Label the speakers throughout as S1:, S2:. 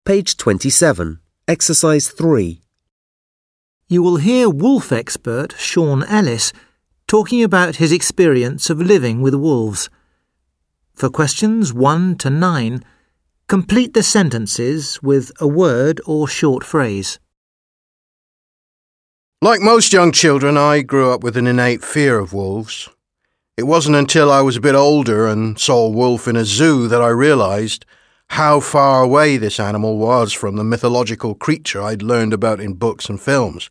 S1: Page 27, Exercise 3.
S2: You will hear wolf expert Sean Ellis talking about his experience of living with wolves. For questions 1 to 9, complete the sentences with a word or short phrase.
S3: Like most young children, I grew up with an innate fear of wolves. It wasn't until I was a bit older and saw a wolf in a zoo that I realised how far away this animal was from the mythological creature I'd learned about in books and films.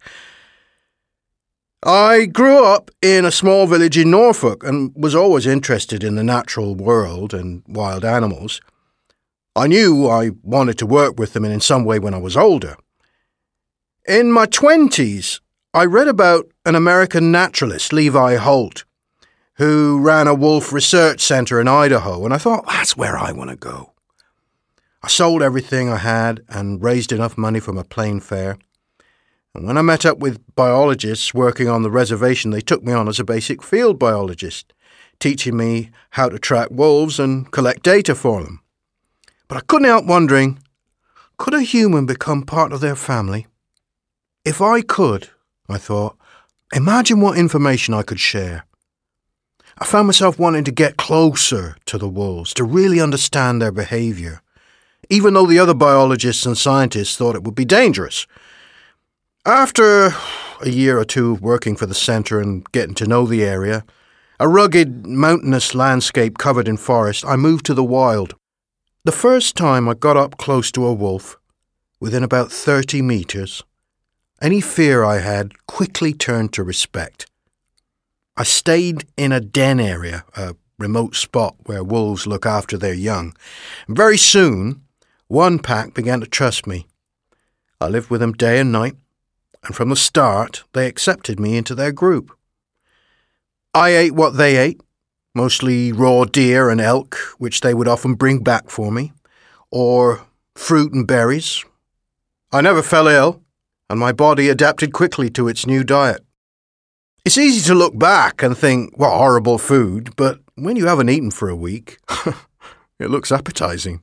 S3: I grew up in a small village in Norfolk and was always interested in the natural world and wild animals. I knew I wanted to work with them in some way when I was older. In my 20s, I read about an American naturalist, Levi Holt, who ran a wolf research centre in Idaho, and I thought, that's where I want to go. I sold everything I had and raised enough money from a plane fare. And when I met up with biologists working on the reservation, they took me on as a basic field biologist, teaching me how to track wolves and collect data for them. But I couldn't help wondering, could a human become part of their family? If I could, I thought, imagine what information I could share. I found myself wanting to get closer to the wolves, to really understand their behaviour, even though the other biologists and scientists thought it would be dangerous. After a year or two working for the centre and getting to know the area, a rugged, mountainous landscape covered in forest, I moved to the wild. The first time I got up close to a wolf, within about 30 metres, any fear I had quickly turned to respect. I stayed in a den area, a remote spot where wolves look after their young. And very soon, one pack began to trust me. I lived with them day and night, and from the start, they accepted me into their group. I ate what they ate, mostly raw deer and elk, which they would often bring back for me, or fruit and berries. I never fell ill, and my body adapted quickly to its new diet. It's easy to look back and think, what horrible food, but when you haven't eaten for a week, it looks appetizing.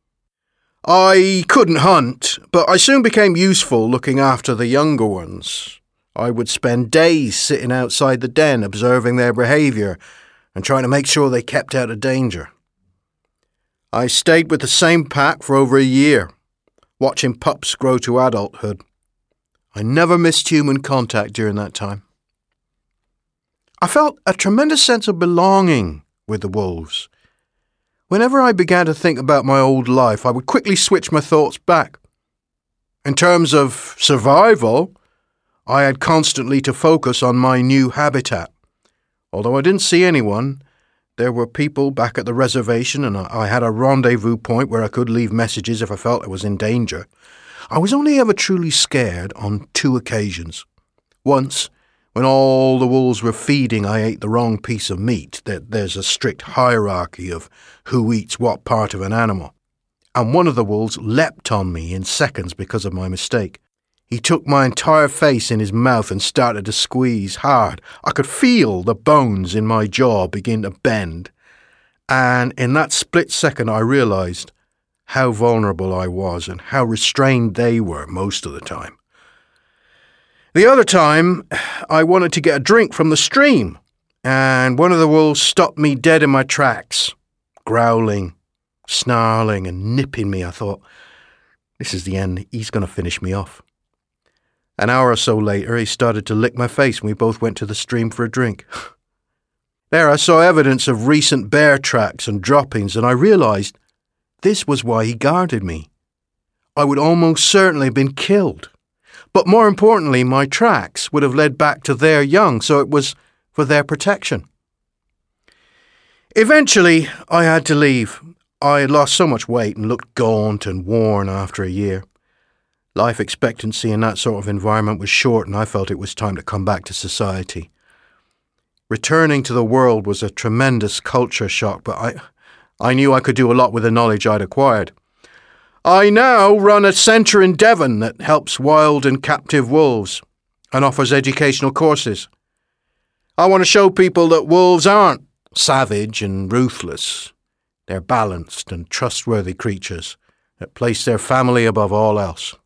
S3: I couldn't hunt, but I soon became useful looking after the younger ones. I would spend days sitting outside the den observing their behaviour and trying to make sure they kept out of danger. I stayed with the same pack for over a year, watching pups grow to adulthood. I never missed human contact during that time. I felt a tremendous sense of belonging with the wolves. Whenever I began to think about my old life, I would quickly switch my thoughts back. In terms of survival, I had constantly to focus on my new habitat. Although I didn't see anyone, there were people back at the reservation and I had a rendezvous point where I could leave messages if I felt I was in danger. I was only ever truly scared on 2 occasions. Once, when all the wolves were feeding, I ate the wrong piece of meat. There's a strict hierarchy of who eats what part of an animal. And one of the wolves leapt on me in seconds because of my mistake. He took my entire face in his mouth and started to squeeze hard. I could feel the bones in my jaw begin to bend. And in that split second I realised how vulnerable I was and how restrained they were most of the time. The other time, I wanted to get a drink from the stream, and one of the wolves stopped me dead in my tracks, growling, snarling and nipping me. I thought, this is the end, he's going to finish me off. An hour or so later, he started to lick my face and we both went to the stream for a drink. There I saw evidence of recent bear tracks and droppings, and I realised this was why he guarded me. I would almost certainly have been killed. But more importantly, my tracks would have led back to their young, so it was for their protection. Eventually, I had to leave. I had lost so much weight and looked gaunt and worn after a year. Life expectancy in that sort of environment was short, and I felt it was time to come back to society. Returning to the world was a tremendous culture shock, but I knew I could do a lot with the knowledge I'd acquired. I now run a centre in Devon that helps wild and captive wolves and offers educational courses. I want to show people that wolves aren't savage and ruthless. They're balanced and trustworthy creatures that placed their family above all else.